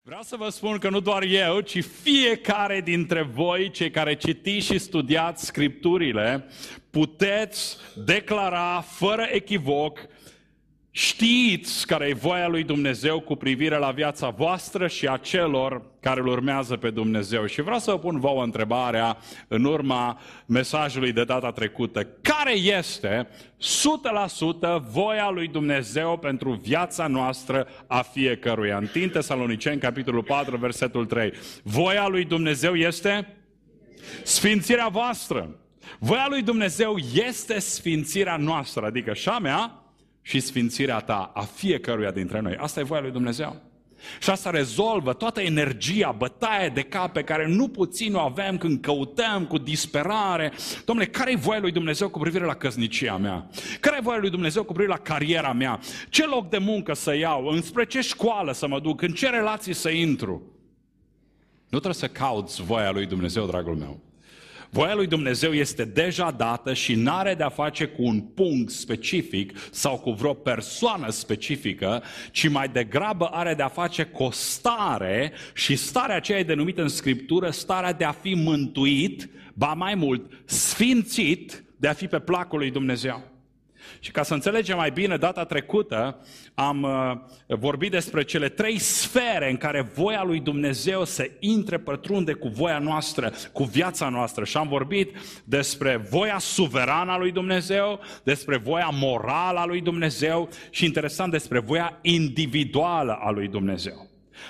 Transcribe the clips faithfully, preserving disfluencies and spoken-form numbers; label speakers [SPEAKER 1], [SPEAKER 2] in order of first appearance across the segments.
[SPEAKER 1] Vreau să vă spun că nu doar eu, ci fiecare dintre voi, cei care citiți și studiați Scripturile, puteți declara fără echivoc, știți care e voia lui Dumnezeu cu privire la viața voastră și a celor care îl urmează pe Dumnezeu. Și vreau să vă pun vouă întrebarea în urma mesajului de data trecută. Care este o sută la sută voia lui Dumnezeu pentru viața noastră a fiecăruia? Întâi Tesaloniceni, capitolul patru, versetul trei. Voia lui Dumnezeu este sfințirea voastră. Voia lui Dumnezeu este sfințirea noastră, adică și a mea și sfințirea ta, a fiecăruia dintre noi. Asta e voia lui Dumnezeu. Și asta rezolvă toată energia, bătaie de cap pe care nu puțin o avem când căutăm cu disperare. Dom'le, care e voia lui Dumnezeu cu privire la căsnicia mea? Care e voia lui Dumnezeu cu privire la cariera mea? Ce loc de muncă să iau? Înspre ce școală să mă duc? În ce relații să intru? Nu trebuie să cauți voia lui Dumnezeu, dragul meu. Voia lui Dumnezeu este deja dată și n-are de-a face cu un punct specific sau cu vreo persoană specifică, ci mai degrabă are de-a face cu o stare, și starea aceea e denumită în Scriptură starea de a fi mântuit, ba mai mult, sfințit, de a fi pe placul lui Dumnezeu. Și ca să înțelegem mai bine, data trecută am uh, vorbit despre cele trei sfere în care voia lui Dumnezeu se intre, pătrunde cu voia noastră, cu viața noastră. Și am vorbit despre voia suverană a lui Dumnezeu, despre voia morală a lui Dumnezeu și, interesant, despre voia individuală a lui Dumnezeu.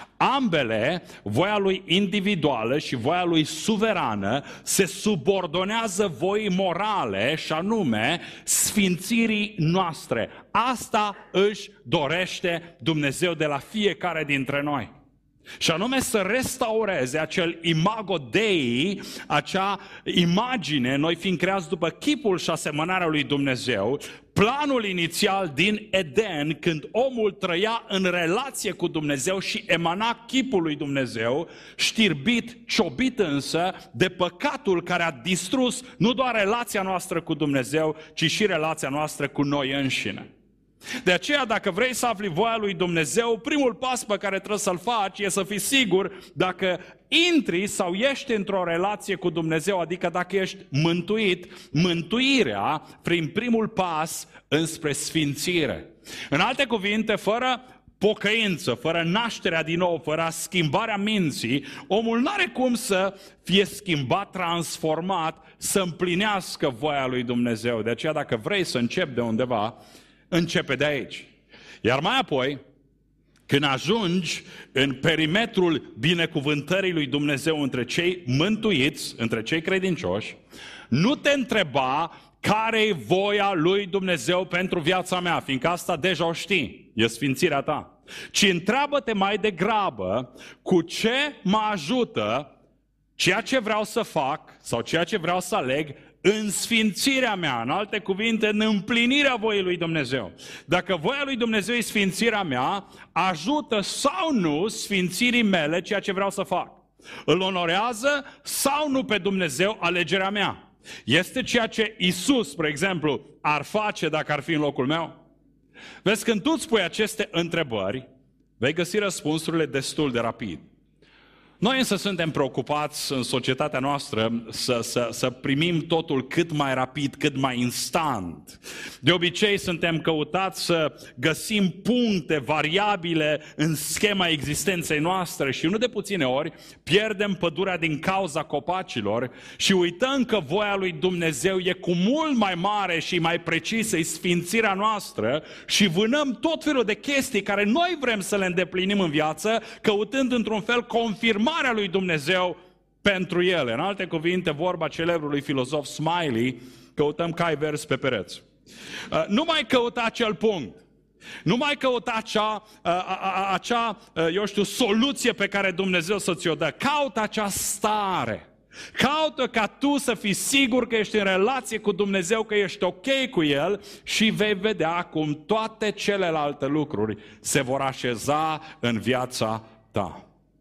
[SPEAKER 1] Ambele, voia lui individuală și voia lui suverană, se subordonează voii morale, și anume sfințirii noastre. Asta își dorește Dumnezeu de la fiecare dintre noi. Și anume să restaureze acel imago Dei, acea imagine, noi fiind creați după chipul și asemănarea lui Dumnezeu, planul inițial din Eden, când omul trăia în relație cu Dumnezeu și emana chipul lui Dumnezeu, știrbit, ciobit însă de păcatul care a distrus nu doar relația noastră cu Dumnezeu, ci și relația noastră cu noi înșine. De aceea, dacă vrei să afli voia lui Dumnezeu, primul pas pe care trebuie să-l faci e să fii sigur dacă intri sau ești într-o relație cu Dumnezeu, adică dacă ești mântuit, mântuirea prin primul pas înspre sfințire. În alte cuvinte, fără pocăință, fără nașterea din nou, fără schimbarea minții, omul n-are cum să fie schimbat, transformat, să împlinească voia lui Dumnezeu. De aceea, dacă vrei să începi de undeva, începe de aici. Iar mai apoi, când ajungi în perimetrul binecuvântării lui Dumnezeu între cei mântuiți, între cei credincioși, nu te întreba care e voia lui Dumnezeu pentru viața mea, fiindcă asta deja o știi, e sfințirea ta. Ci întreabă-te mai degrabă cu ce mă ajută ceea ce vreau să fac sau ceea ce vreau să aleg în sfințirea mea, în alte cuvinte, în împlinirea voii lui Dumnezeu. Dacă voia lui Dumnezeu e sfințirea mea, ajută sau nu sfințirii mele ceea ce vreau să fac. Îl onorează sau nu pe Dumnezeu alegerea mea. Este ceea ce Iisus, spre exemplu, ar face dacă ar fi în locul meu? Vezi, când tu îți pui aceste întrebări, vei găsi răspunsurile destul de rapid. Noi însă suntem preocupați în societatea noastră să, să, să primim totul cât mai rapid, cât mai instant. De obicei suntem căutați să găsim puncte variabile în schema existenței noastre și nu de puține ori pierdem pădurea din cauza copacilor și uităm că voia lui Dumnezeu e cu mult mai mare și mai precisă, e sfințirea noastră, și vânăm tot felul de chestii care noi vrem să le îndeplinim în viață, căutând într-un fel confirmarea lui Dumnezeu pentru ele. În alte cuvinte, vorba celebrului filozof Smiley, căutăm cai verzi pe pereți. Nu mai căuta acel punct. Nu mai căuta acea, acea, eu știu, soluție pe care Dumnezeu să ți-o dă. Caută acea stare. Caută ca tu să fii sigur că ești în relație cu Dumnezeu, că ești ok cu El, și vei vedea cum toate celelalte lucruri se vor așeza în viața ta.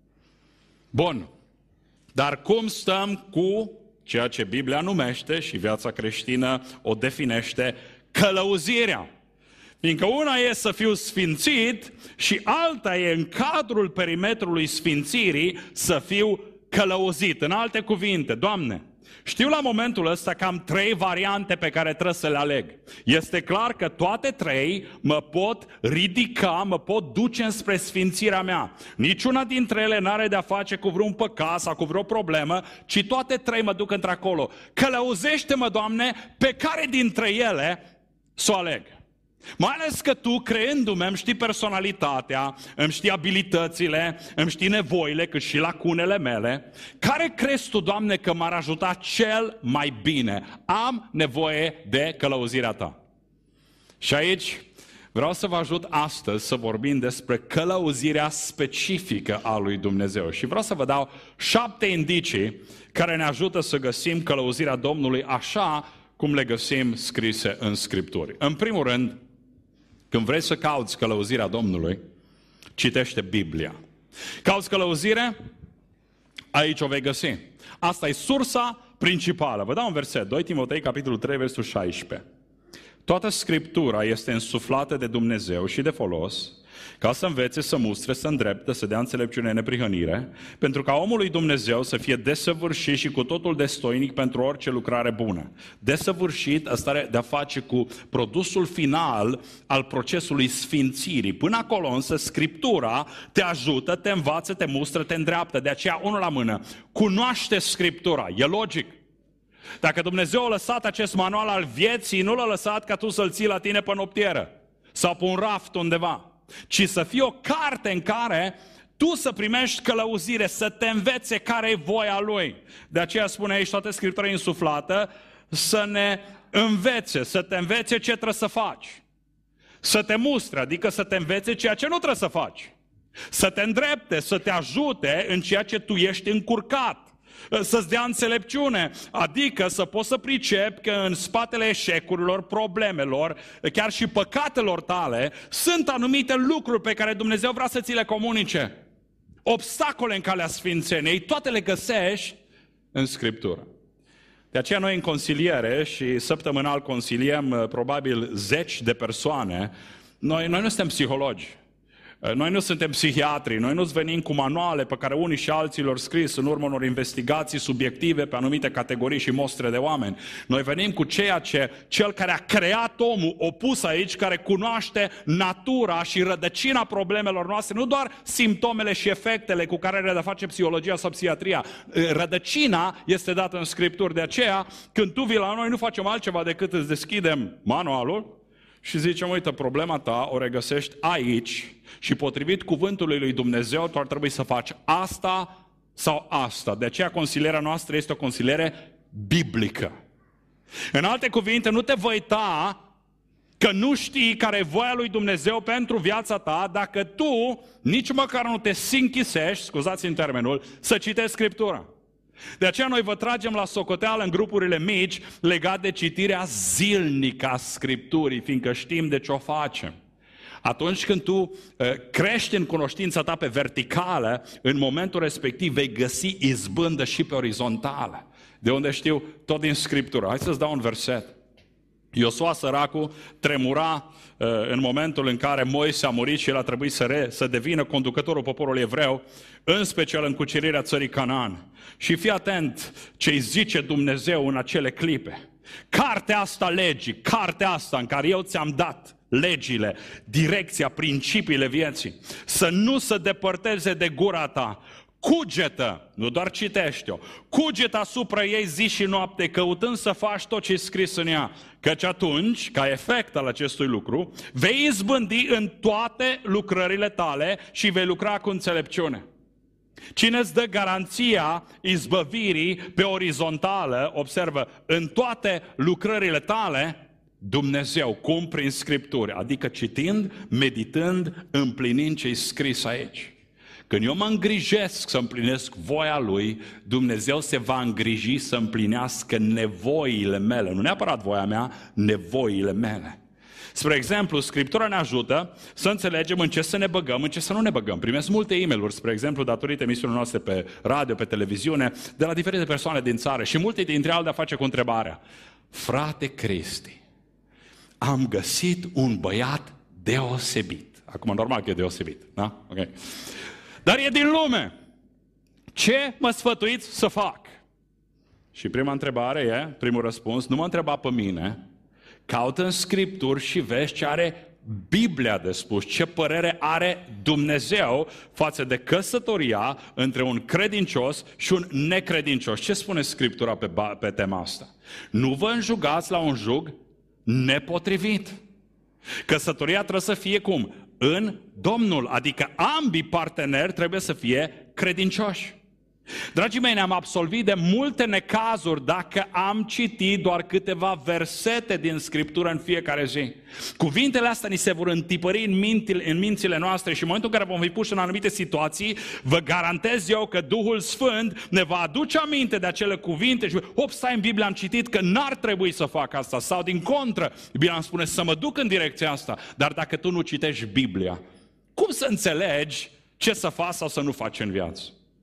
[SPEAKER 1] Bun, dar cum stăm cu ceea ce Biblia numește și viața creștină o definește, călăuzirea? Fiindcă una e să fiu sfințit și alta e în cadrul perimetrului sfințirii să fiu călăuzit. În alte cuvinte, Doamne, știu la momentul ăsta că am trei variante pe care trebuie să le aleg. Este clar că toate trei mă pot ridica, mă pot duce înspre sfințirea mea. Niciuna dintre ele n-are de-a face cu vreun păcat sau cu vreo problemă, ci toate trei mă duc într-acolo. Călăuzește-mă, Doamne, pe care dintre ele să o aleg. Mai ales că Tu, creându-mă, îmi știi personalitatea, îmi știi abilitățile, îmi știi nevoile, cât și lacunele mele. Care crezi Tu, Doamne, că m-ar ajuta cel mai bine? Am nevoie de călăuzirea Ta. Și aici vreau să vă ajut astăzi să vorbim despre călăuzirea specifică a lui Dumnezeu. Și vreau să vă dau șapte indicii care ne ajută să găsim călăuzirea Domnului așa cum le găsim scrise în Scripturi. În primul rând, când vrei să cauți călăuzirea Domnului, citește Biblia. Cauți călăuzire? Aici o vei găsi. Asta e sursa principală. Vă dau un verset, doi Timotei, capitolul trei, versul șaisprezece. Toată Scriptura este însuflată de Dumnezeu și de folos, ca să învețe, să mustre, să îndrepte, să dea înțelepciune, neprihănire, pentru ca omul lui Dumnezeu să fie desăvârșit și cu totul destoinic pentru orice lucrare bună. Desăvârșit, asta are de-a face cu produsul final al procesului sfințirii. Până acolo însă Scriptura te ajută, te învață, te mustră, te îndreaptă. De aceea, unul la mână, cunoaște Scriptura, e logic. Dacă Dumnezeu a lăsat acest manual al vieții, nu l-a lăsat ca tu să-l ții la tine pe noptieră sau pe un raft undeva, ci să fie o carte în care tu să primești călăuzire, să te învețe care e voia Lui. De aceea spune aici toată Scriptura insuflată, să ne învețe, să te învețe ce trebuie să faci. Să te mustre, adică să te învețe ceea ce nu trebuie să faci. Să te îndrepte, să te ajute în ceea ce tu ești încurcat. Să-ți dea înțelepciune, adică să poți să pricepi că în spatele eșecurilor, problemelor, chiar și păcatelor tale, sunt anumite lucruri pe care Dumnezeu vrea să ți le comunice. Obstacole în calea sfințeniei, toate le găsești în Scriptură. De aceea noi în consiliere și săptămânal consiliem probabil zeci de persoane, noi, noi nu suntem psihologi. Noi nu suntem psihiatri, noi nu venim cu manuale pe care unii și alții le-au scris în urma unor investigații subiective pe anumite categorii și mostre de oameni. Noi venim cu ceea ce cel care a creat omul, opus aici, care cunoaște natura și rădăcina problemelor noastre, nu doar simptomele și efectele cu care are de-a face psihologia sau psihiatria. Rădăcina este dată în Scripturi, de aceea când tu vii la noi nu facem altceva decât îți deschidem manualul și zicem, uite, problema ta o regăsești aici și potrivit cuvântului lui Dumnezeu, tu ar trebui să faci asta sau asta. De aceea consilierea noastră este o consiliere biblică. În alte cuvinte, nu te voi uita că nu știi care e voia lui Dumnezeu pentru viața ta dacă tu nici măcar nu te sinchisești, scuzați-mi termenul, să citești Scriptura. De aceea noi vă tragem la socoteală în grupurile mici legat de citirea zilnică a Scripturii, fiindcă știm de ce o facem. Atunci când tu uh, crești în cunoștința ta pe verticală, în momentul respectiv vei găsi izbândă și pe orizontală. De unde știu? Tot din Scriptură. Hai să-ți dau un verset. Iosua săracul tremura uh, în momentul în care Moise a murit și el a trebuit să, re, să devină conducătorul poporului evreu, în special în cucerirea țării Canaan. Și fii atent ce îi zice Dumnezeu în acele clipe. Cartea asta legii, cartea asta în care eu ți-am dat legile, direcția, principiile vieții, să nu se depărteze de gura ta. Cugetă, nu doar citește-o, cugetă asupra ei zi și noapte, căutând să faci tot ce e scris în ea, căci atunci, ca efect al acestui lucru, vei izbândi în toate lucrările tale și vei lucra cu înțelepciune. Cine îți dă garanția izbăvirii pe orizontală, observă, în toate lucrările tale? Dumnezeu, cum prin Scripturi, adică citind, meditând, împlinind ce-i scris aici. Când eu mă îngrijesc să împlinesc voia Lui, Dumnezeu se va îngriji să împlinească nevoile mele. Nu neapărat voia mea, nevoile mele. Spre exemplu, Scriptura ne ajută să înțelegem în ce să ne băgăm, în ce să nu ne băgăm. Primesc multe e-mail-uri, spre exemplu, datorită emisiunilor noastre pe radio, pe televiziune, de la diferite persoane din țară și multe dintre ele de a face cu întrebarea: Frate Cristi, am găsit un băiat deosebit. Acum, normal că e deosebit, da? Ok. Dar e din lume. Ce mă sfătuiți să fac? Și prima întrebare e, primul răspuns, nu mă întreba pe mine, caută în Scripturi și vezi ce are Biblia de spus, ce părere are Dumnezeu față de căsătoria între un credincios și un necredincios. Ce spune Scriptura pe, pe tema asta? Nu vă înjugați la un jug nepotrivit. Căsătoria trebuie să fie cum? În Domnul, adică ambii parteneri trebuie să fie credincioși. Dragii mei, ne-am absolvit de multe necazuri dacă am citit doar câteva versete din Scriptură în fiecare zi. Cuvintele astea ni se vor întipări în, mintile, în mințile noastre și în momentul în care vom fi puși în anumite situații, vă garantez eu că Duhul Sfânt ne va aduce aminte de acele cuvinte și, hop, stai, în Biblie am citit că n-ar trebui să fac asta, sau din contră, Biblia îmi spune să mă duc în direcția asta, dar dacă tu nu citești Biblia, cum să înțelegi ce să faci sau să nu faci în viață?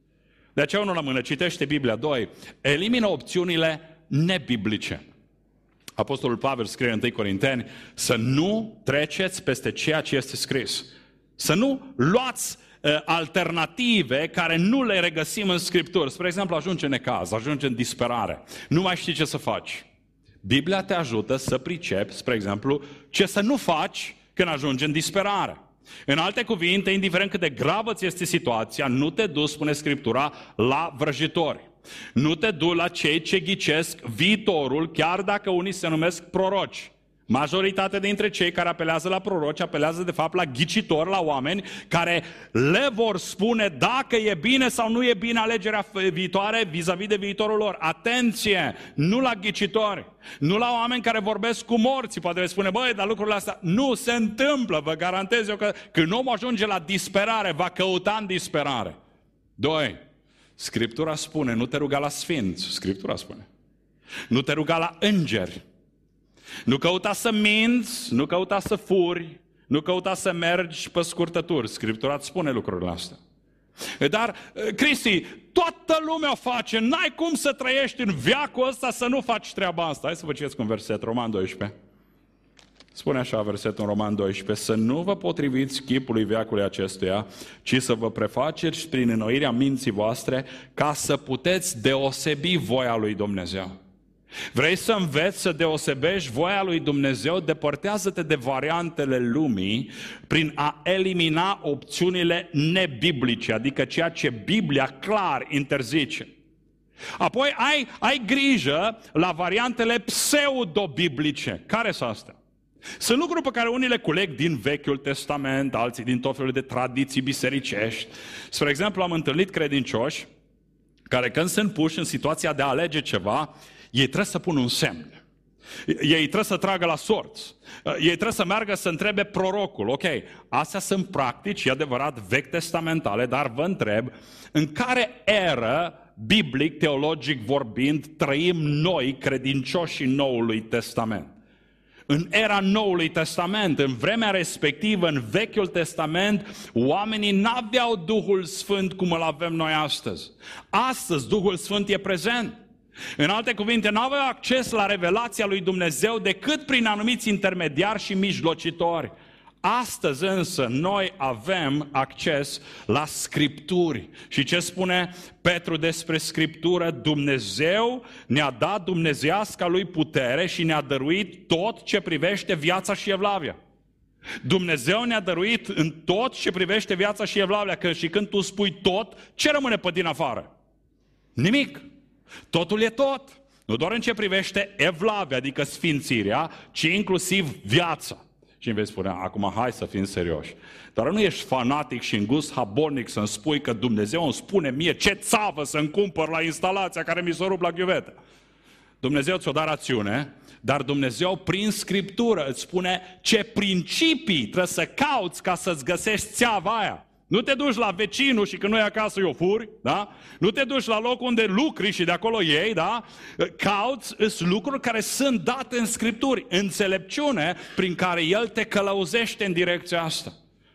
[SPEAKER 1] De aceea, unul la mână, citește Biblia. Doi, elimină opțiunile nebiblice. Apostolul Pavel scrie în întâi Corinteni să nu treceți peste ceea ce este scris. Să nu luați uh, alternative care nu le regăsim în Scripturi. Spre exemplu, ajungi în necaz, ajungi în disperare. Nu mai știi ce să faci. Biblia te ajută să pricepi, spre exemplu, ce să nu faci când ajungi în disperare. În alte cuvinte, indiferent cât de gravă ți este situația, nu te duci, spune Scriptura, la vrăjitori. Nu te duci la cei ce ghicesc viitorul, chiar dacă unii se numesc proroci. Majoritatea dintre cei care apelează la proroci apelează de fapt la ghicitori, la oameni care le vor spune dacă e bine sau nu e bine alegerea viitoare vis-a-vis de viitorul lor. Atenție! Nu la ghicitori, nu la oameni care vorbesc cu morții. Poate le spune, băi, dar lucrurile astea nu se întâmplă. Vă garantez eu că când omul ajunge la disperare, va căuta în disperare. Doi, Scriptura spune, nu te ruga la sfinți. Scriptura spune. Nu te ruga la îngeri. Nu căuta să minți, nu căuta să furi, nu căuta să mergi pe scurtături. Scriptura îți spune lucrurile astea. Dar, Cristi, toată lumea o face, n-ai cum să trăiești în veacul ăsta să nu faci treaba asta. Hai să vă citesc un verset, Roman doisprezece. Spune așa versetul în Roman doisprezece, să nu vă potriviți chipului veacului acestuia, ci să vă prefaceți prin înnoirea minții voastre ca să puteți deosebi voia lui Dumnezeu. Vrei să înveți să deosebești voia lui Dumnezeu? Depărtează-te de variantele lumii prin a elimina opțiunile nebiblice, adică ceea ce Biblia clar interzice. Apoi ai, ai grijă la variantele pseudo-biblice. Care sunt astea? Sunt lucruri pe care unii le culeg din Vechiul Testament, alții din tot felul de tradiții bisericești. Spre exemplu, am întâlnit credincioși care când sunt puși în situația de a alege ceva, ei trebuie să pună un semn. Ei trebuie să tragă la sorți. Ei trebuie să meargă să întrebe prorocul. Ok, astea sunt practici, e adevărat, vechi testamentale, dar vă întreb, în care eră, biblic, teologic vorbind, trăim noi, credincioșii Noului Testament? În era Noului Testament, în vremea respectivă, în Vechiul Testament, oamenii n-aveau Duhul Sfânt cum îl avem noi astăzi. Astăzi Duhul Sfânt e prezent. În alte cuvinte, n-aveau acces la revelația lui Dumnezeu decât prin anumiți intermediari și mijlocitori. Astăzi însă noi avem acces la Scripturi. Și ce spune Petru despre Scriptură? Dumnezeu ne-a dat dumnezeiasca lui putere și ne-a dăruit tot ce privește viața și evlavia. Dumnezeu ne-a dăruit în tot ce privește viața și evlavia, că și când tu spui tot, ce rămâne pe din afară? Nimic. Totul e tot. Nu doar în ce privește evlavia, adică sfințirea, ci inclusiv viața. Și îmi vei spune, acum hai să fim serioși. Dar nu ești fanatic și îngust habornic să-mi spui că Dumnezeu îmi spune mie ce țavă să-mi cumpăr la instalația care mi s-o rup la ghiuvetă. Dumnezeu ți-o da rațiune, dar Dumnezeu prin Scriptură îți spune ce principii trebuie să cauți ca să-ți găsești țeava aia. Nu te duci la vecinul și când nu e acasă o furi, da? Nu te duci la locul unde lucri și de acolo iei, da? Cauți lucruri care sunt date în Scripturi, înțelepciune prin care El te călăuzește în direcția asta.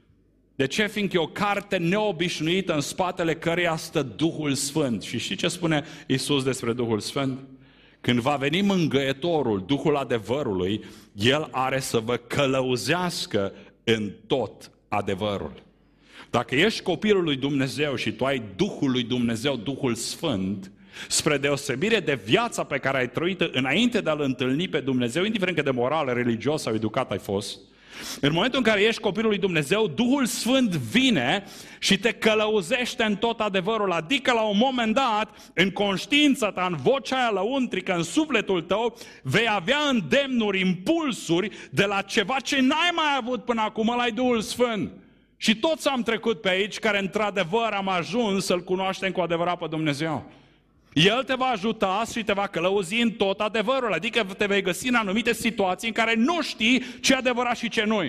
[SPEAKER 1] De ce? Fiindcă e o carte neobișnuită în spatele căreia stă Duhul Sfânt. Și știi ce spune Iisus despre Duhul Sfânt? când va veni mângâietorul, Duhul adevărului, El are să vă călăuzească în tot adevărul. Dacă ești copilul lui Dumnezeu și tu ai Duhul lui Dumnezeu, Duhul Sfânt, spre deosebire de viața pe care ai trăit înainte de a-L întâlni pe Dumnezeu, indiferent cât de moral, religios sau educat ai fost, în momentul în care ești copilul lui Dumnezeu, Duhul Sfânt vine și te călăuzește în tot adevărul. Adică la un moment dat, în conștiința ta, în vocea aia lăuntrică, în sufletul tău, vei avea îndemnuri, impulsuri de la ceva ce n-ai mai avut până acum, ăla-i Duhul Sfânt. Și toți am trecut pe aici care într-adevăr am ajuns să-L cunoaștem cu adevărat pe Dumnezeu. El te va ajuta și te va călăuzi în tot adevărul, adică te vei găsi în anumite situații în care nu știi ce e adevărat și ce nu-i.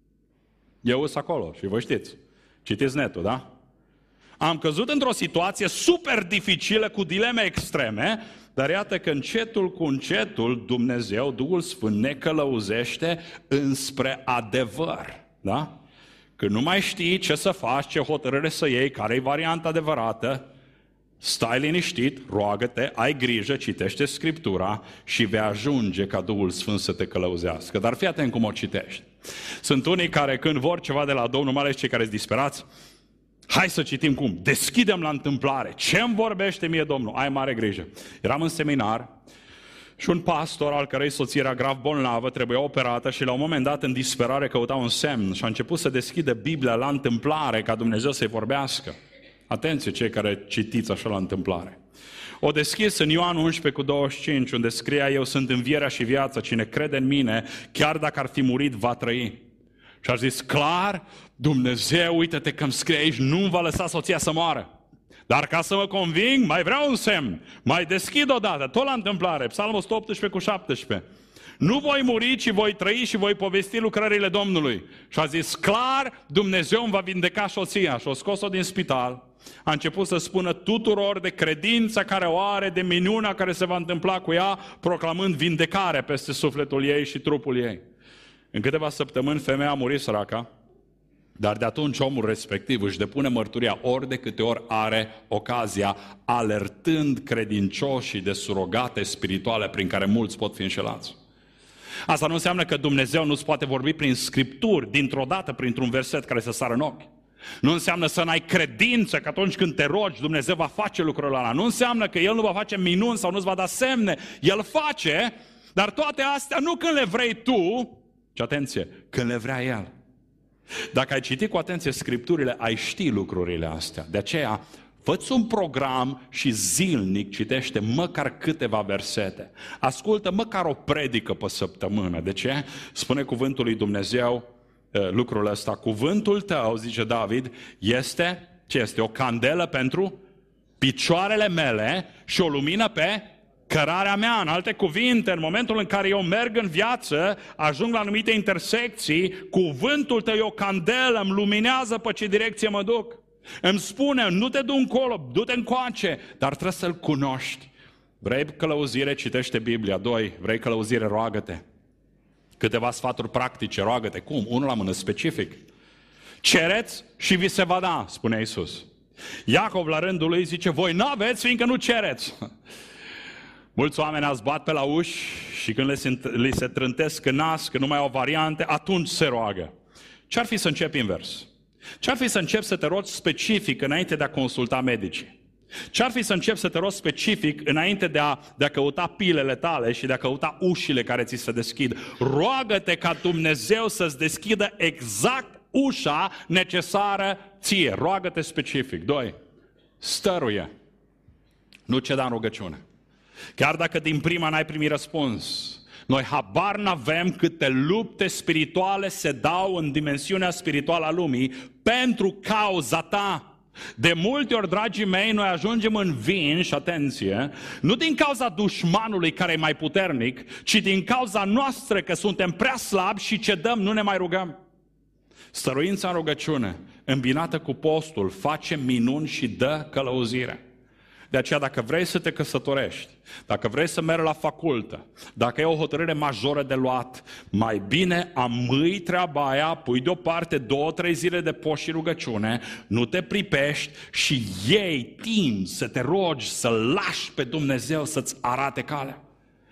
[SPEAKER 1] Eu sunt acolo și voi știți. Citiți netul, da? Am căzut într-o situație super dificilă cu dileme extreme, dar iată că încetul cu încetul Dumnezeu, Duhul Sfânt, ne călăuzește înspre adevăr, da? Când nu mai știi ce să faci, ce hotărâre să iei, care e varianta adevărată, stai liniștit, roagă-te, ai grijă, citește Scriptura și vei ajunge ca Duhul Sfânt să te călăuzească. Dar fii atent cum o citești. Sunt unii care când vor ceva de la Domnul, mai ales cei care sunt disperați, hai să citim cum, deschidem la întâmplare. Ce-mi vorbește mie Domnul? Ai mare grijă. Eram în seminar și un pastor al cărei soție era grav bolnavă, trebuia operată și la un moment dat în disperare căuta un semn și a început să deschidă Biblia la întâmplare ca Dumnezeu să-i vorbească. Atenție cei care citiți așa la întâmplare. O deschis în Ioan unsprezece cu douăzeci și cinci, unde scria: eu sunt învierea și viața, cine crede în mine, chiar dacă ar fi murit, va trăi. Și a zis, clar, Dumnezeu, uite-te că îmi scrie aici, nu-mi va lăsa soția să moară. Dar ca să mă conving, mai vreau un semn, mai deschid odată, tot la întâmplare, Psalmul o sută optsprezece cu șaptesprezece. Nu voi muri, ci voi trăi și voi povesti lucrările Domnului. Și a zis, clar, Dumnezeu îmi va vindeca soția. Și o scos-o din spital. A început să spună tuturor de credința care o are, de minunea care se va întâmpla cu ea, proclamând vindecare peste sufletul ei și trupul ei. În câteva săptămâni femeia a murit săraca, dar de atunci omul respectiv își depune mărturia ori de câte ori are ocazia, alertând credincioșii de surogate spirituale prin care mulți pot fi înșelați. Asta nu înseamnă că Dumnezeu nu-ți poate vorbi prin Scripturi, dintr-o dată, printr-un verset care să sară în ochi. Nu înseamnă să n-ai credință că atunci când te rogi, Dumnezeu va face lucrurile ăla. Nu înseamnă că El nu va face minuni sau nu-ți va da semne. El face, dar toate astea nu când le vrei tu, ci atenție, când le vrea El. Dacă ai citit cu atenție Scripturile, ai ști lucrurile astea. De aceea, fă-ți un program și zilnic citește măcar câteva versete. Ascultă măcar o predică pe săptămână. De ce? Spune cuvântul lui Dumnezeu lucrul ăsta. Cuvântul tău, zice David, este, ce este? O candelă pentru picioarele mele și o lumină pe cărarea mea. În alte cuvinte, în momentul în care eu merg în viață, ajung la anumite intersecții, cuvântul tău e o candelă, îmi luminează pe ce direcție mă duc. Îmi spune, nu te du încolo, du-te încoace, dar trebuie să-L cunoști. Vrei călăuzire, citește Biblia. Doi, vrei călăuzire, roagă-te. Câteva sfaturi practice, roagă-te. Cum? Unul la mână, specific. Cereți și vi se va da, spune Iisus. Iacov la rândul lui zice, voi n-aveți, fiindcă nu cereți. Mulți oameni ați bat pe la uși și când li se trântesc în nas, că nu mai au variante, atunci se roagă. Ce-ar fi să începi invers? Ce-ar fi să începi să te rogi specific înainte de a consulta medicii? Ce-ar fi să începi să te rogi specific înainte de a, de a căuta pilele tale și de a căuta ușile care ți se deschid? Roagă-te ca Dumnezeu să-ți deschidă exact ușa necesară ție. Roagă-te specific. Doi, stăruie. Nu ceda în rugăciune. Chiar dacă din prima n-ai primit răspuns, noi habar n-avem câte lupte spirituale se dau în dimensiunea spirituală a lumii pentru cauza ta. De multe ori, dragii mei, noi ajungem în vin, și atenție, nu din cauza dușmanului care e mai puternic, ci din cauza noastră că suntem prea slabi și cedăm, nu ne mai rugăm. Stăruința în rugăciune, îmbinată cu postul, face minuni și dă călăuzire. De aceea, dacă vrei să te căsătorești, dacă vrei să mergi la facultă, dacă e o hotărâre majoră de luat, mai bine amâi treaba aia, pui deoparte două, trei zile de post și rugăciune, nu te pripești și iei timp să te rogi, să lași pe Dumnezeu să-ți arate calea.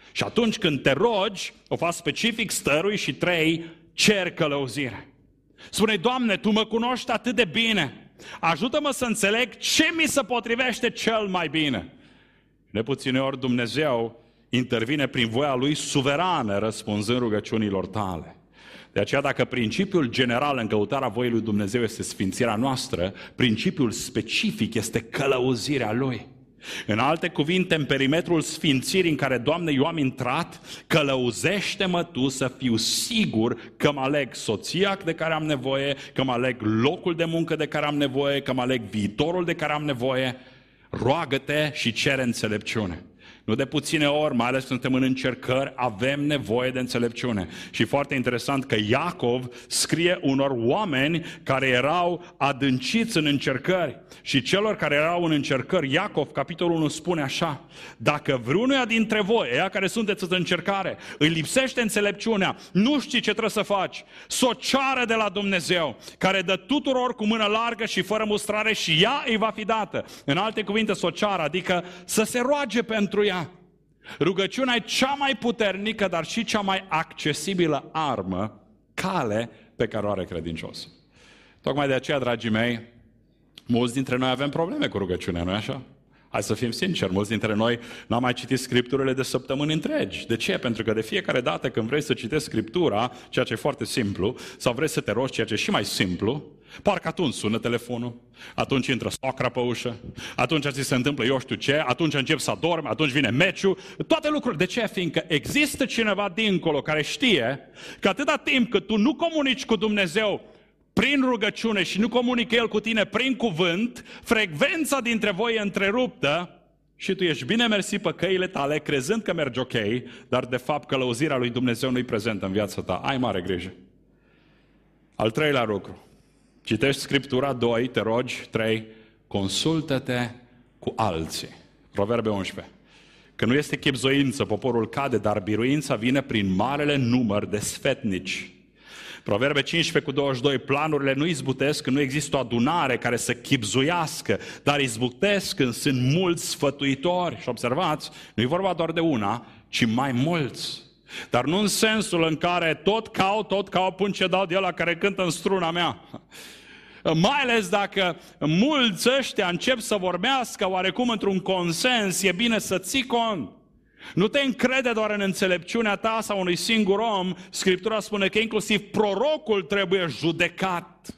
[SPEAKER 1] Și atunci când te rogi, o faci specific stărui și trei, cer călăuzire. Spune, Doamne, Tu mă cunoști atât de bine, ajută-mă să înțeleg ce mi se potrivește cel mai bine. De puține ori Dumnezeu intervine prin voia Lui suverană, răspunzând rugăciunilor tale. De aceea, dacă principiul general în căutarea voii lui Dumnezeu este sfințirea noastră, principiul specific este călăuzirea Lui. În alte cuvinte, în perimetrul sfințirii în care, Doamne, eu am intrat, călăuzește-mă Tu să fiu sigur că mă aleg soția de care am nevoie, că mă aleg locul de muncă de care am nevoie, că mă aleg viitorul de care am nevoie. Roagă-te și cere înțelepciune. Nu de puține ori, mai ales când suntem în încercări, avem nevoie de înțelepciune. Și foarte interesant că Iacov scrie unor oameni care erau adânciți în încercări. Și celor care erau în încercări, Iacov, capitolul unu, spune așa: dacă vreunuia dintre voi, ea care sunteți în încercare, îi lipsește înțelepciunea, nu știi ce trebuie să faci, s-o ceară de la Dumnezeu, care dă tuturor cu mână largă și fără mustrare și ea îi va fi dată. În alte cuvinte, s-o ceară, adică să se roage pentru ea. Rugăciunea e cea mai puternică, dar și cea mai accesibilă armă, cale pe care o are credinciosul. Tocmai de aceea, dragii mei, mulți dintre noi avem probleme cu rugăciunea, nu-i așa? Hai să fim sinceri, mulți dintre noi n-am mai citit Scripturile de săptămâni întregi. De ce? Pentru că de fiecare dată când vrei să citești Scriptura, ceea ce e foarte simplu, sau vrei să te rogi, ceea ce e și mai simplu, parcă atunci sună telefonul, atunci intră soacra pe ușă, atunci ți se întâmplă eu știu ce, atunci începi să adormi, atunci vine meciul, toate lucrurile. De ce? Fiindcă există cineva dincolo care știe că atâta timp cât tu nu comunici cu Dumnezeu prin rugăciune și nu comunică El cu tine prin cuvânt, frecvența dintre voi e întreruptă și tu ești bine mersi pe căile tale, crezând că mergi ok, dar de fapt călăuzirea lui Dumnezeu nu-i prezentă în viața ta. Ai mare grijă. Al treilea lucru. Citești Scriptura, doi, te rogi, trei, consultă-te cu alții. Proverbe unsprezece. Că nu este chibzoință, poporul cade, dar biruința vine prin marele număr de sfetnici. Proverbe cincisprezece cu douăzeci și doi, planurile nu izbutesc când nu există o adunare care să chibzuiască, dar izbutesc când sunt mulți sfătuitori. Și observați, nu e vorba doar de una, ci mai mulți. Dar nu în sensul în care tot caut, tot caut până ce dau de ăla care cântă în struna mea. Mai ales dacă mulți ăștia încep să vorbească oarecum într-un consens, e bine să ții cont. Nu te încrede doar în înțelepciunea ta sau unui singur om. Scriptura spune că inclusiv prorocul trebuie judecat.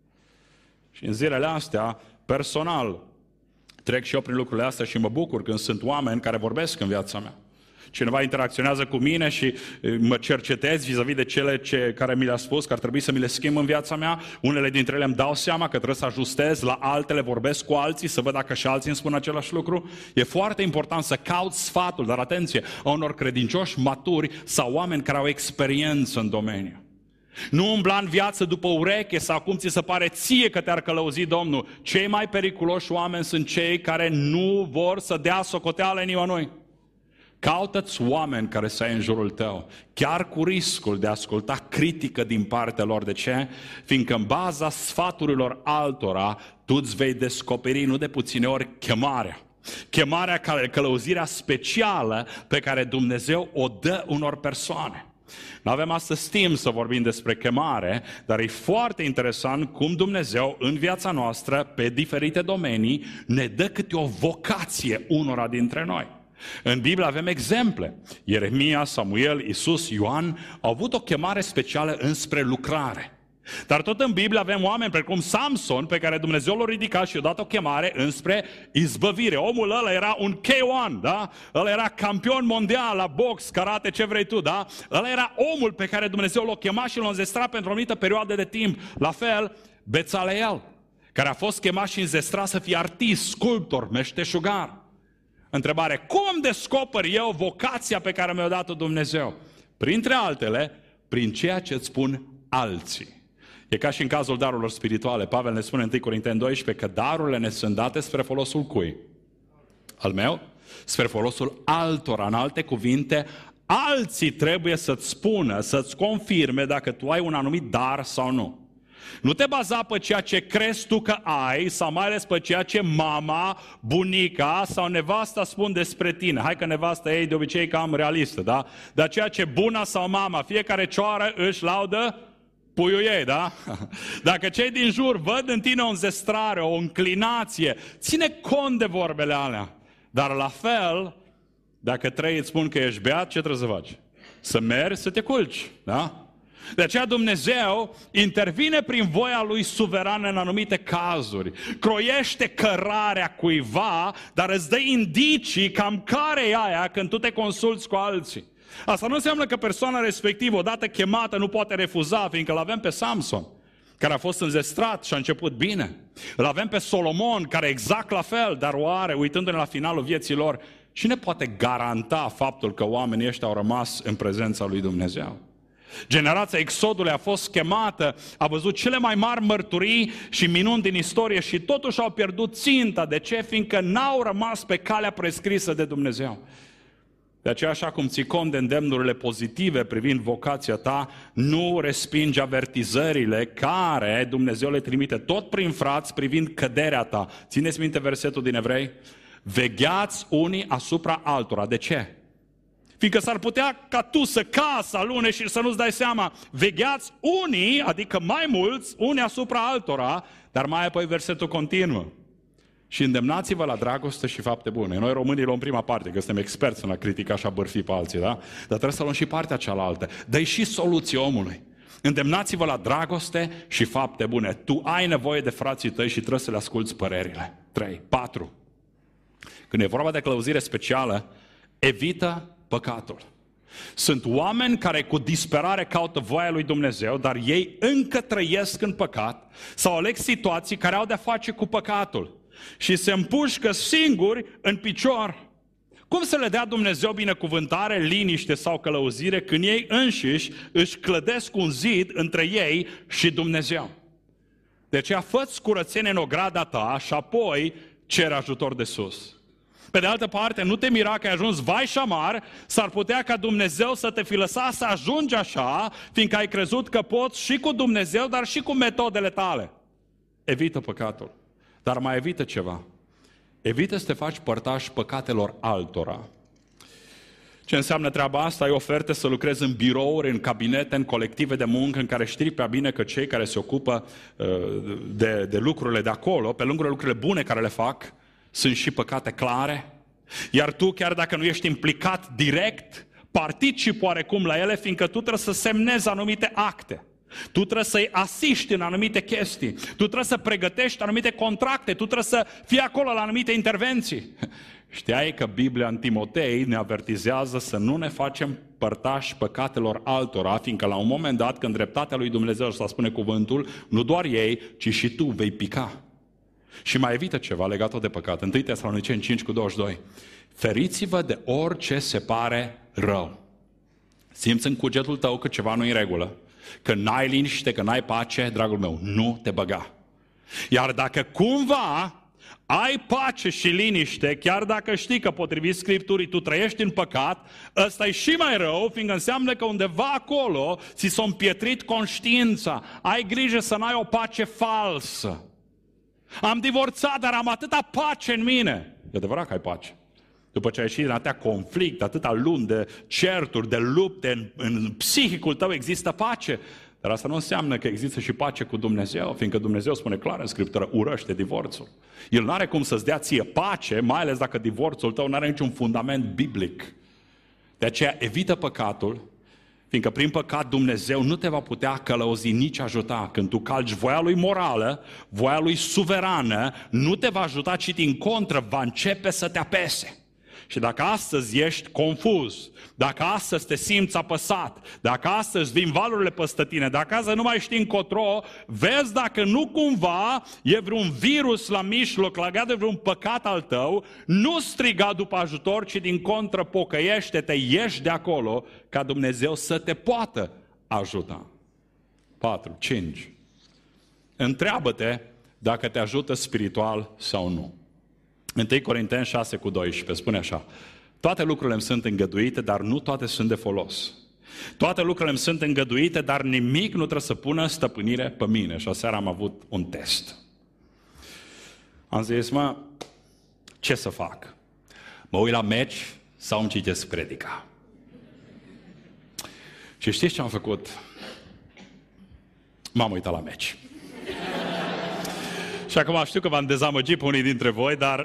[SPEAKER 1] Și în zilele astea, personal, trec și eu prin lucrurile astea și mă bucur când sunt oameni care vorbesc în viața mea. Cineva interacționează cu mine și mă cercetez vis-a-vis de cele ce, care mi le-a spus că ar trebui să mi le schimb în viața mea. Unele dintre ele îmi dau seama că trebuie să ajustez, la altele vorbesc cu alții să văd dacă și alții îmi spun același lucru. E foarte important să cauți sfatul, dar atenție, a unor credincioși maturi sau oameni care au experiență în domeniu. Nu umbla în viață după ureche sau cum ți se pare ție că te-ar călăuzi Domnul. Cei mai periculoși oameni sunt cei care nu vor să dea socoteală nimănui. Caută-ți oameni care să ai în jurul tău, chiar cu riscul de a asculta critică din partea lor. De ce? Fiindcă în baza sfaturilor altora, tu îți vei descoperi nu de puține ori chemarea. Chemarea, călăuzirea specială pe care Dumnezeu o dă unor persoane. Nu avem astăzi timp să vorbim despre chemare, dar e foarte interesant cum Dumnezeu în viața noastră, pe diferite domenii, ne dă câte o vocație unora dintre noi. În Biblie avem exemple. Ieremia, Samuel, Iisus, Ioan au avut o chemare specială înspre lucrare. Dar tot în Biblie avem oameni precum Samson, pe care Dumnezeu l-a ridicat și i-a dat o chemare înspre izbăvire. Omul ăla era un K unu, da? Ăla era campion mondial la box, karate, ce vrei tu, da? Ăla era omul pe care Dumnezeu l-a chemat și l-a înzestrat pentru o anumită perioadă de timp. La fel, Bețaleel, care a fost chemat și înzestrat să fie artist, sculptor, meșteșugar. Întrebare, cum îmi descoper eu vocația pe care mi-a dat-o Dumnezeu? Printre altele, prin ceea ce îți spun alții. E ca și în cazul darurilor spirituale. Pavel ne spune în întâi Corinteni doisprezece că darurile ne sunt date spre folosul cui? Al meu? Spre folosul altora. În alte cuvinte, alții trebuie să-ți spună, să-ți confirme dacă tu ai un anumit dar sau nu. Nu te baza pe ceea ce crezi tu că ai, sau mai ales pe ceea ce mama, bunica sau nevasta spun despre tine. Hai că nevasta ei de obicei cam realistă, da? Dar ceea ce buna sau mama, fiecare cioară își laudă puiul ei, da? Dacă cei din jur văd în tine o înzestrare, o înclinație, ține cont de vorbele alea. Dar la fel, dacă trei îți spun că ești beat, ce trebuie să faci? Să mergi, să te culci, da? De aceea Dumnezeu intervine prin voia Lui suverană în anumite cazuri. Croiește cărarea cuiva, dar îți dă indicii cam care e aia când tu te consulți cu alții. Asta nu înseamnă că persoana respectivă, odată chemată, nu poate refuza, fiindcă l-avem pe Samson, care a fost înzestrat și a început bine. Îl avem pe Solomon, care exact la fel, dar oare, uitându-ne la finalul vieții lor, cine poate garanta faptul că oamenii ăștia au rămas în prezența lui Dumnezeu? Generația Exodului a fost chemată, a văzut cele mai mari mărturii și minuni din istorie și totuși au pierdut ținta. De ce? Fiindcă n-au rămas pe calea prescrisă de Dumnezeu. De aceea, așa cum ții cont de îndemnurile pozitive privind vocația ta, nu respingi avertizările care Dumnezeu le trimite tot prin frați privind căderea ta. Țineți minte versetul din Evrei? Vegheați unii asupra altora. De ce? Fiindcă s-ar putea ca tu să cazi alune și să nu-ți dai seama. Vegheați unii, adică mai mulți, unii asupra altora, dar mai apoi versetul continuă. Și îndemnați-vă la dragoste și fapte bune. Noi românii luăm prima parte, că suntem experți în a critica și a bârfi pe alții, da? Dar trebuie să luăm și partea cealaltă. Dă-i și soluții omului. Îndemnați-vă la dragoste și fapte bune. Tu ai nevoie de frații tăi și trebuie să le asculți părerile. trei. patru. Când e vorba de călăuzire specială, evită păcatul. Sunt oameni care cu disperare caută voia lui Dumnezeu, dar ei încă trăiesc în păcat sau aleg situații care au de-a face cu păcatul și se împușcă singuri în picior. Cum să le dea Dumnezeu binecuvântare, liniște sau călăuzire când ei înșiși își clădesc un zid între ei și Dumnezeu? De aceea fă-ți curățenie în ograda ta și apoi cere ajutor de sus. Pe de altă parte, nu te mira că ai ajuns vai și amar, s-ar putea ca Dumnezeu să te fi lăsat să ajungi așa, fiindcă ai crezut că poți și cu Dumnezeu, dar și cu metodele tale. Evită păcatul. Dar mai evită ceva. Evită să te faci părtaș păcatelor altora. Ce înseamnă treaba asta? Ai oferte să lucrezi în birouri, în cabinete, în colective de muncă, în care știi prea bine că cei care se ocupă de, de lucrurile de acolo, pe lângă lucrurile bune care le fac, sunt și păcate clare. Iar tu, chiar dacă nu ești implicat direct, participi oarecum la ele, fiindcă tu trebuie să semnezi anumite acte. Tu trebuie să-i asiști în anumite chestii. Tu trebuie să pregătești anumite contracte. Tu trebuie să fii acolo la anumite intervenții. Știai că Biblia în Timotei ne avertizează să nu ne facem părtași păcatelor altora, fiindcă la un moment dat, când dreptatea lui Dumnezeu, să spune cuvântul, nu doar ei, ci și tu vei pica. Și mai evită ceva legat de păcat. întâi Tesaloniceni cinci cu douăzeci și doi. Feriți-vă de orice se pare rău. Simți în cugetul tău că ceva nu e în regulă, că n-ai liniște, că n-ai pace, dragul meu, nu te băga. Iar dacă cumva ai pace și liniște, chiar dacă știi că potrivit Scripturii tu trăiești în păcat, ăsta e și mai rău, fiindcă înseamnă că undeva acolo ți s-a împietrit conștiința. Ai grijă să n-ai o pace falsă. Am divorțat, dar am atâta pace în mine. E adevărat că ai pace. După ce ai ieșit din atâtea conflict, atâta luni de certuri, de lupte, în, în psihicul tău există pace. Dar asta nu înseamnă că există și pace cu Dumnezeu, fiindcă Dumnezeu spune clar în Scriptură, urăște divorțul. El nu are cum să-ți dea ție pace, mai ales dacă divorțul tău nu are niciun fundament biblic. De aceea evită păcatul, fiindcă prin păcat Dumnezeu nu te va putea călăuzi, nici ajuta. Când tu calci voia Lui morală, voia Lui suverană, nu te va ajuta, ci din contră va începe să te apese. Și dacă astăzi ești confuz, dacă astăzi te simți apăsat, dacă astăzi vin valurile peste tine, dacă astăzi nu mai știi încotro, vezi dacă nu cumva e vreun virus la mijloc, legat de vreun păcat al tău, nu striga după ajutor, ci din contră pocăiește-te, ieși de acolo, ca Dumnezeu să te poată ajuta. patru. cinci. Întreabă-te dacă te ajută spiritual sau nu. întâi Corinteni șase cu doisprezece spune așa: toate lucrurile îmi sunt îngăduite, dar nu toate sunt de folos. Toate lucrurile îmi sunt îngăduite, dar nimic nu trebuie să pună stăpânire pe mine. Și aseară am avut un test. Am zis, mă, ce să fac? Mă uit la meci sau îmi citesc predica? Și știți ce am făcut? M-am uitat la meci. Și acum știu că v-am dezamăgit pe unii dintre voi, dar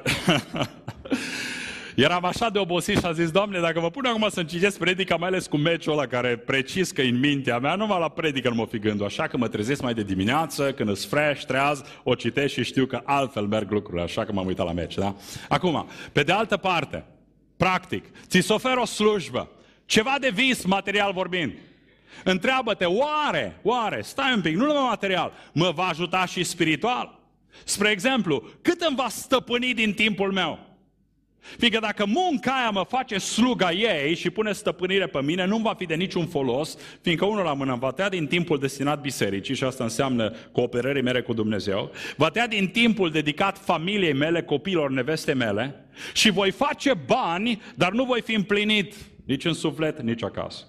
[SPEAKER 1] eram așa de obosit și am zis, Doamne, dacă mă pun acum să-mi citesc predica, mai ales cu meciul ăla care precis că în mintea mea, numai la predică nu mă fi gândul. Așa că mă trezesc mai de dimineață, când îs fresh, treaz, o citesc și știu că altfel merg lucrurile, așa că m-am uitat la meci, da? Acum, pe de altă parte, practic, ți-ți oferă o slujbă, ceva de vis, material vorbind. Întreabă-te, oare, oare, stai un pic, nu numai material, mă va ajuta și spiritual? Spre exemplu, cât îmi va stăpâni din timpul meu? Fiindcă dacă munca aia mă face sluga ei și pune stăpânire pe mine, nu-mi va fi de niciun folos, fiindcă unul la mână îmi va tăia din timpul destinat bisericii, și asta înseamnă cooperării mele cu Dumnezeu, va tăia din timpul dedicat familiei mele, copiilor, neveste mele, și voi face bani, dar nu voi fi împlinit nici în suflet, nici acasă.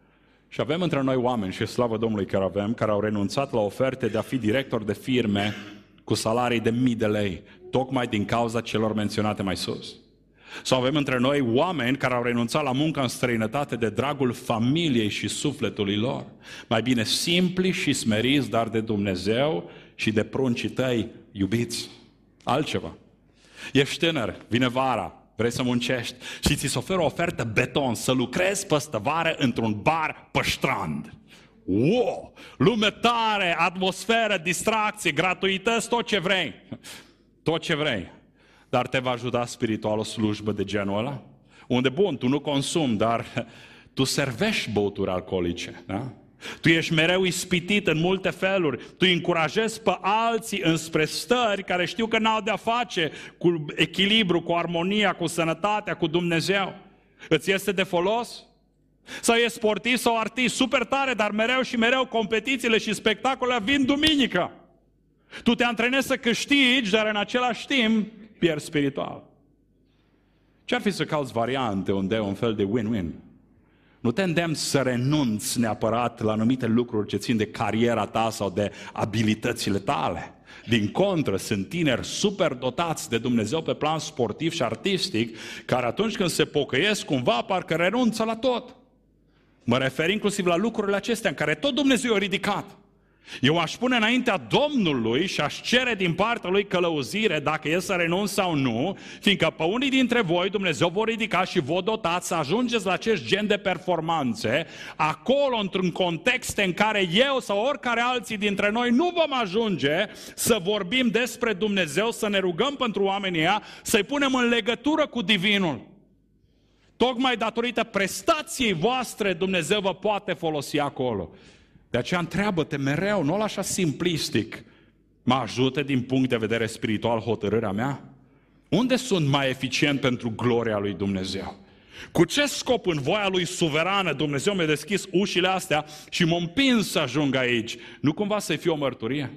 [SPEAKER 1] Și avem între noi oameni, și slavă Domnului că avem, care au renunțat la oferte de a fi directori de firme cu salarii de mii de lei, tocmai din cauza celor menționate mai sus. Sau avem între noi oameni care au renunțat la munca în străinătate de dragul familiei și sufletului lor. Mai bine simpli și smeriți, dar de Dumnezeu și de pruncii tăi iubiți. Altceva. Ești tânăr, vine vara, vrei să muncești și ți se oferă o ofertă beton, să lucrezi păstă vară într-un bar pe strand. Wow! Lume tare, atmosferă, distracție, gratuități, tot ce vrei. Tot ce vrei. Dar te va ajuta spiritual o slujbă de genul ăla? Unde, bun, tu nu consumi, dar tu servești băuturi alcoolice, da? Tu ești mereu ispitit în multe feluri, tu încurajezi pe alții înspre stări care știu că n-au de-a face cu echilibru, cu armonia, cu sănătatea, cu Dumnezeu. Îți este de folos? Sau e sportiv sau artist, super tare, dar mereu și mereu competițiile și spectacolele vin duminică. Tu te antrenezi să câștigi, dar în același timp pierzi spiritual. Ce-ar fi să cauți variante unde e un fel de win-win? Nu te îndemn să renunți neapărat la anumite lucruri ce țin de cariera ta sau de abilitățile tale. Din contră, sunt tineri super dotați de Dumnezeu pe plan sportiv și artistic, care atunci când se pocăiesc cumva parcă renunță la tot. Mă refer inclusiv la lucrurile acestea în care tot Dumnezeu a ridicat. Eu aș pune înaintea Domnului și aș cere din partea Lui călăuzire dacă e să renunț sau nu, fiindcă pe unii dintre voi Dumnezeu vor ridica și vă dotați să ajungeți la acest gen de performanțe, acolo într-un context în care eu sau oricare alții dintre noi nu vom ajunge să vorbim despre Dumnezeu, să ne rugăm pentru oamenii ăia, să-i punem în legătură cu Divinul. Tocmai datorită prestației voastre Dumnezeu vă poate folosi acolo. De aceea întreabă-te mereu, nu așa simplistic, mă ajută din punct de vedere spiritual hotărârea mea? Unde sunt mai eficient pentru gloria lui Dumnezeu? Cu ce scop în voia lui suverană Dumnezeu mi-a deschis ușile astea și m-a împins să ajung aici? Nu cumva să-i fie o mărturie?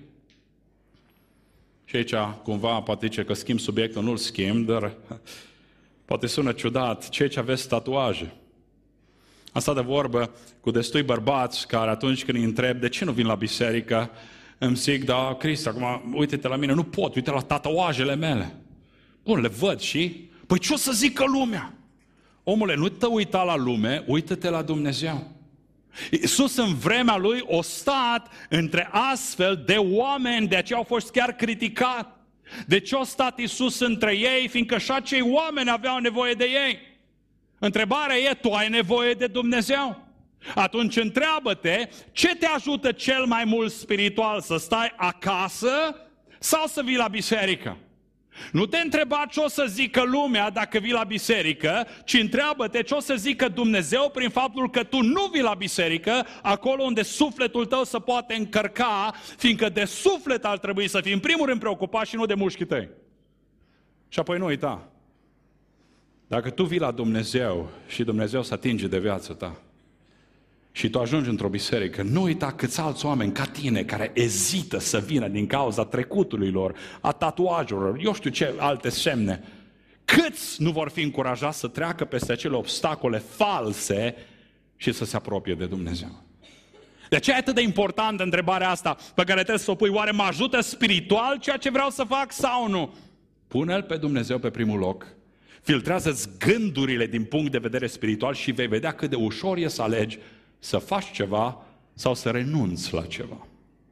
[SPEAKER 1] Și aici cumva poate zice că schimb subiectul, nu-l schimb, dar poate sună ciudat, cei ce aveți tatuaje. Am stat de vorbă cu destui bărbați care atunci când îi întreb de ce nu vin la biserică, îmi zic, da, Cristi, acum uite-te la mine, nu pot, uite la tatuajele mele. Bun, le văd și, păi ce o să zică lumea? Omule, nu te uita la lume, uită-te la Dumnezeu. Iisus în vremea Lui a stat între astfel de oameni, de aceea au fost chiar criticat. De ce a stat Iisus între ei? Fiindcă și acei oameni aveau nevoie de ei. Întrebarea e, tu ai nevoie de Dumnezeu? Atunci întreabă-te, ce te ajută cel mai mult spiritual? Să stai acasă sau să vii la biserică? Nu te întreba ce o să zică lumea dacă vii la biserică, ci întreabă-te ce o să zică Dumnezeu prin faptul că tu nu vii la biserică, acolo unde sufletul tău se poate încărca, fiindcă de suflet ar trebui să fii în primul rând preocupat și nu de mușchii tăi. Și apoi nu uita, dacă tu vii la Dumnezeu și Dumnezeu se atinge de viața ta și tu ajungi într-o biserică, nu uita câți alți oameni ca tine care ezită să vină din cauza trecutului lor, a tatuajelor, eu știu ce alte semne, câți nu vor fi încurajați să treacă peste acele obstacole false și să se apropie de Dumnezeu. De ce e atât de importantă întrebarea asta pe care trebuie să o pui? Oare mă ajută spiritual ceea ce vreau să fac sau nu? Pune-L pe Dumnezeu pe primul loc. Filtrează-ți gândurile din punct de vedere spiritual și vei vedea cât de ușor e să alegi să faci ceva sau să renunți la ceva.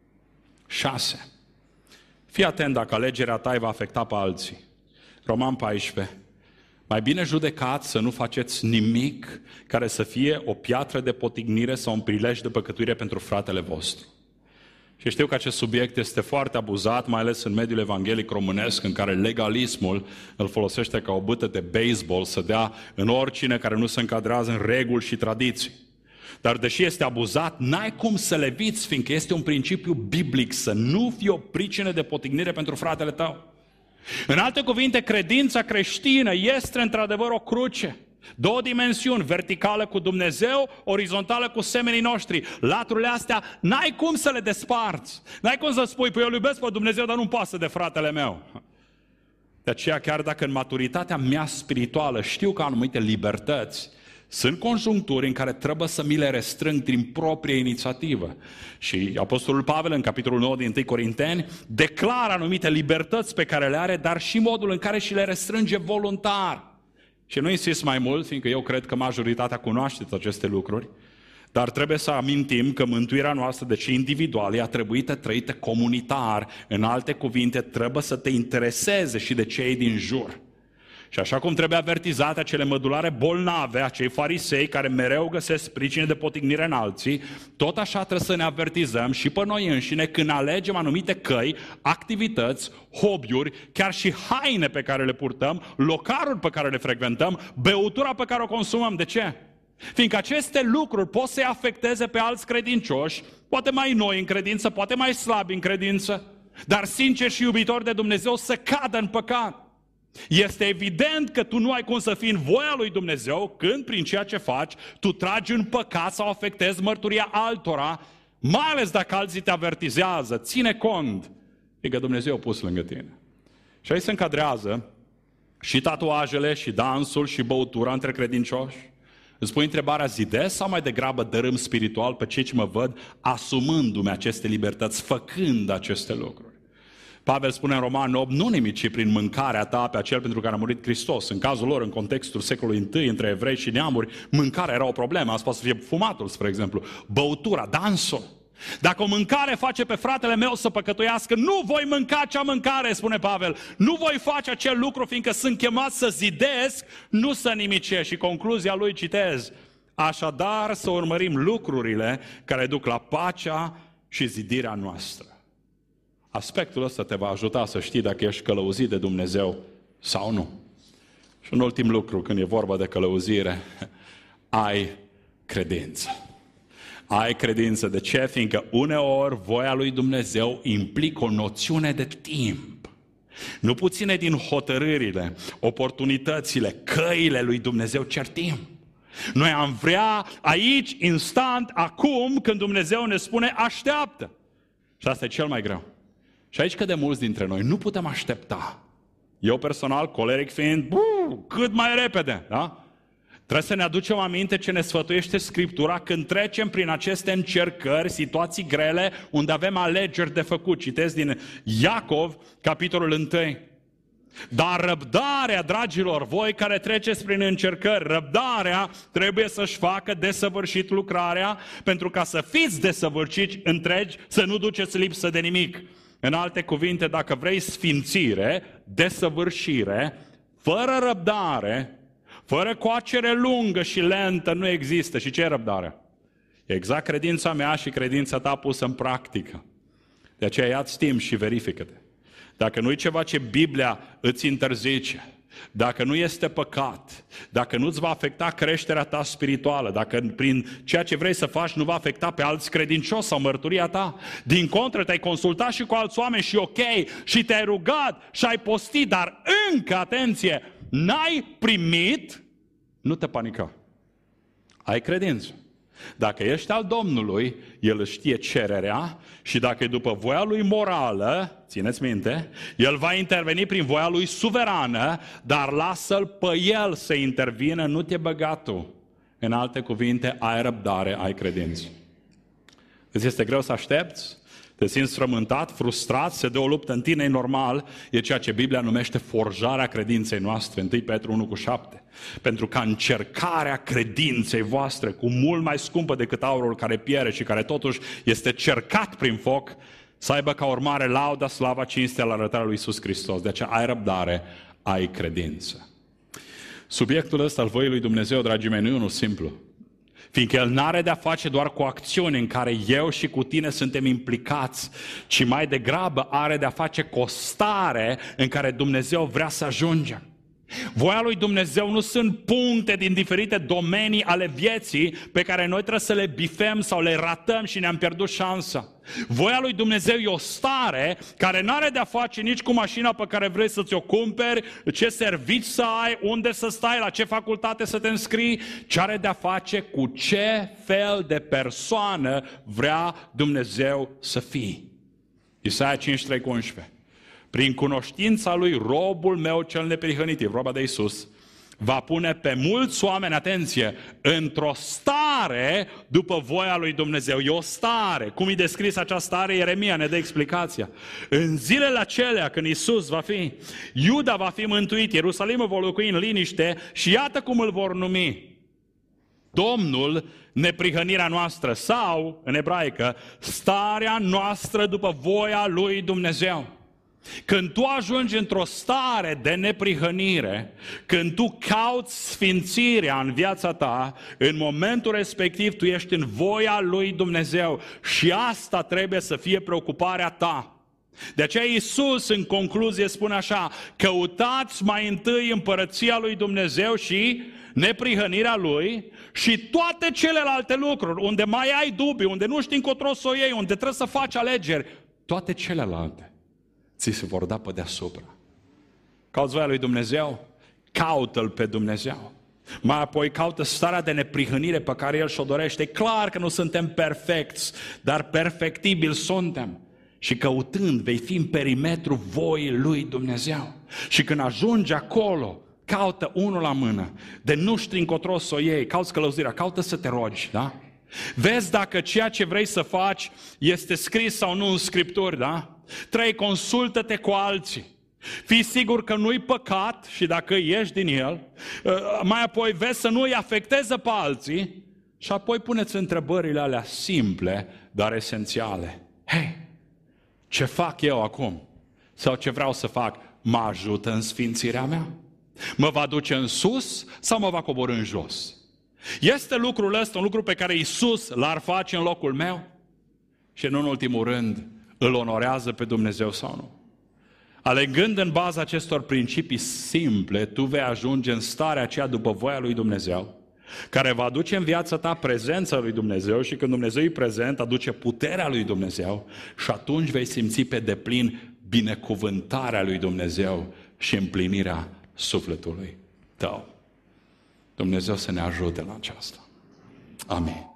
[SPEAKER 1] șase. Fii atent dacă alegerea ta îi va afecta pe alții. Roman paisprezece. Mai bine judecați să nu faceți nimic care să fie o piatră de potignire sau un prilej de păcătuire pentru fratele vostru. Și știu că acest subiect este foarte abuzat, mai ales în mediul evanghelic românesc, în care legalismul îl folosește ca o bâtă de baseball să dea în oricine care nu se încadrează în reguli și tradiții. Dar deși este abuzat, n-ai cum să le eviți, fiindcă este un principiu biblic, să nu fie o pricină de potignire pentru fratele tău. În alte cuvinte, credința creștină este într-adevăr o cruce. Două dimensiuni, verticală cu Dumnezeu, orizontală cu semenii noștri. Laturile astea n-ai cum să le desparți. N-ai cum să spui, păi eu îl iubesc pe Dumnezeu, dar nu-mi pasă de fratele meu. De aceea, chiar dacă în maturitatea mea spirituală știu că anumite libertăți, sunt conjuncturi în care trebuie să mi le restrâng din proprie inițiativă. Și Apostolul Pavel, în capitolul nouă din întâi Corinteni, declară anumite libertăți pe care le are, dar și modul în care și le restrânge voluntar. Și nu insist mai mult, fiindcă eu cred că majoritatea cunoașteți aceste lucruri, dar trebuie să amintim că mântuirea noastră, deci individuală, a trebuit trăită comunitar. În alte cuvinte, trebuie să te intereseze și de cei din jur. Și așa cum trebuie avertizate acele mădulare bolnave, acei farisei care mereu găsesc pricine de potignire în alții, tot așa trebuie să ne avertizăm și pe noi înșine când alegem anumite căi, activități, hobby-uri, chiar și haine pe care le purtăm, locaruri pe care le frecventăm, băutura pe care o consumăm. De ce? Fiindcă aceste lucruri pot să-i afecteze pe alți credincioși, poate mai noi în credință, poate mai slabi în credință, dar sincer și iubitori de Dumnezeu să cadă în păcat. Este evident că tu nu ai cum să fii în voia lui Dumnezeu când, prin ceea ce faci, tu tragi în păcat sau afectezi mărturia altora, mai ales dacă alții te avertizează, ține cont, e că Dumnezeu a pus lângă tine. Și aici se încadrează și tatuajele, și dansul, și băutura între credincioși. Îți pui întrebarea, zidesc sau mai degrabă dărâm spiritual pe cei ce mă văd asumându-mi aceste libertăți, făcând aceste lucruri? Pavel spune în Roman opt, nu nimici prin mâncarea ta pe acel pentru care a murit Hristos. În cazul lor, în contextul secolului I, între evrei și neamuri, mâncarea era o problemă. Asta poate să fie fumatul, spre exemplu, băutura, dansul. Dacă o mâncare face pe fratele meu să păcătuiască, nu voi mânca acea mâncare, spune Pavel. Nu voi face acel lucru, fiindcă sunt chemat să zidesc, nu să nimicesc. Și concluzia lui citez, așadar să urmărim lucrurile care duc la pacea și zidirea noastră. Aspectul ăsta te va ajuta să știi dacă ești călăuzit de Dumnezeu sau nu. Și un ultim lucru, când e vorba de călăuzire, ai credință. Ai credință. De ce? Fiindcă uneori voia lui Dumnezeu implică o noțiune de timp. Nu puține din hotărârile, oportunitățile, căile lui Dumnezeu cer timp. Noi am vrea aici, instant, acum, când Dumnezeu ne spune așteaptă. Și asta e cel mai greu. Și aici că de mulți dintre noi nu putem aștepta. Eu personal, coleric fiind, buu, cât mai repede, da? Trebuie să ne aducem aminte ce ne sfătuiește Scriptura când trecem prin aceste încercări, situații grele, unde avem alegeri de făcut. Citesc din Iacov, capitolul unu. Dar răbdarea, dragilor, voi care treceți prin încercări, răbdarea trebuie să-și facă desăvârșit lucrarea, pentru ca să fiți desăvârșiți întregi, să nu duceți lipsă de nimic. În alte cuvinte, dacă vrei sfințire, desăvârșire, fără răbdare, fără coacere lungă și lentă, nu există. Și ce e răbdarea? E exact credința mea și credința ta pusă în practică. De aceea ia-ți timp și verifică-te. Dacă nu e ceva ce Biblia îți interzice, dacă nu este păcat, dacă nu îți va afecta creșterea ta spirituală, dacă prin ceea ce vrei să faci nu va afecta pe alți credincioși sau mărturia ta, din contră te-ai consultat și cu alți oameni și ok, și te-ai rugat și ai postit, dar încă, atenție, n-ai primit, nu te panica. Ai credință. Dacă ești al Domnului, El știe cererea și dacă e după voia Lui morală, țineți minte, El va interveni prin voia Lui suverană, dar lasă-L pe El să intervină, nu te băga tu În alte cuvinte, ai răbdare, ai credință. Îți este greu să aștepți? Te simți frământat, frustrat, se dă o luptă în tine, e normal, e ceea ce Biblia numește forjarea credinței noastre, întâi Petru unu cu șapte. Pentru ca încercarea credinței voastre, cu mult mai scumpă decât aurul care pierde și care totuși este cercat prin foc, să aibă ca urmare lauda, slava, cinstea la arătarea lui Iisus Hristos. De aceea ai răbdare, ai credință. Subiectul ăsta al voii lui Dumnezeu, dragii mei, nu e unul simplu. Fiindcă El n-are de-a face doar cu acțiuni în care eu și cu tine suntem implicați, ci mai degrabă are de-a face cu o stare în care Dumnezeu vrea să ajungem. Voia lui Dumnezeu nu sunt puncte din diferite domenii ale vieții pe care noi trebuie să le bifem sau le ratăm și ne-am pierdut șansa. Voia lui Dumnezeu e o stare care nu are de-a face nici cu mașina pe care vrei să ți-o cumperi, ce servici să ai, unde să stai, la ce facultate să te înscrii, ci are de-a face cu ce fel de persoană vrea Dumnezeu să fii. Isaia cinci, trei cu unsprezece. Prin cunoștința lui, robul meu cel neprihănit, e vorba de Iisus, va pune pe mulți oameni, atenție, într-o stare după voia lui Dumnezeu. E o stare. Cum e descris această stare? Ieremia ne dă explicația. În zilele acelea când Iisus va fi, Iuda va fi mântuit, Ierusalimul va locui în liniște și iată cum îl vor numi. Domnul, neprihănirea noastră, sau, în ebraică, starea noastră după voia lui Dumnezeu. Când tu ajungi într-o stare de neprihănire, când tu cauți sfințirea în viața ta, în momentul respectiv tu ești în voia lui Dumnezeu și asta trebuie să fie preocuparea ta. De aceea Iisus în concluzie spune așa: căutați mai întâi împărăția lui Dumnezeu și neprihănirea lui și toate celelalte lucruri, unde mai ai dubii, unde nu știi încotro să o iei, unde trebuie să faci alegeri, toate celelalte ți se vor da pe deasupra. Cauți voia lui Dumnezeu? Caută-L pe Dumnezeu. Mai apoi caută starea de neprihănire pe care El și-o dorește. E clar că nu suntem perfecți, dar perfectibili suntem. Și căutând vei fi în perimetrul voii lui Dumnezeu. Și când ajungi acolo, caută unul la mână, de nu știi încotro să o iei, cauți călăuzirea, caută să te rogi, da? Vezi dacă ceea ce vrei să faci este scris sau nu în Scripturi, da? Trei, consultă-te cu alții. Fii sigur că nu-i păcat și dacă ieși din el, mai apoi vezi să nu îi afecteze pe alții și apoi puneți întrebările alea simple, dar esențiale. Hei, ce fac eu acum? Sau ce vreau să fac? Mă ajută în sfințirea mea? Mă va duce în sus sau mă va coborî în jos? Este lucrul ăsta un lucru pe care Iisus l-ar face în locul meu? Și în ultimul rând, îl onorează pe Dumnezeu sau nu? Alegând în baza acestor principii simple, tu vei ajunge în starea aceea după voia lui Dumnezeu, care va aduce în viața ta prezența lui Dumnezeu și când Dumnezeu e prezent, aduce puterea lui Dumnezeu și atunci vei simți pe deplin binecuvântarea lui Dumnezeu și împlinirea sufletului tău. Dumnezeu să ne ajute la aceasta. Amin.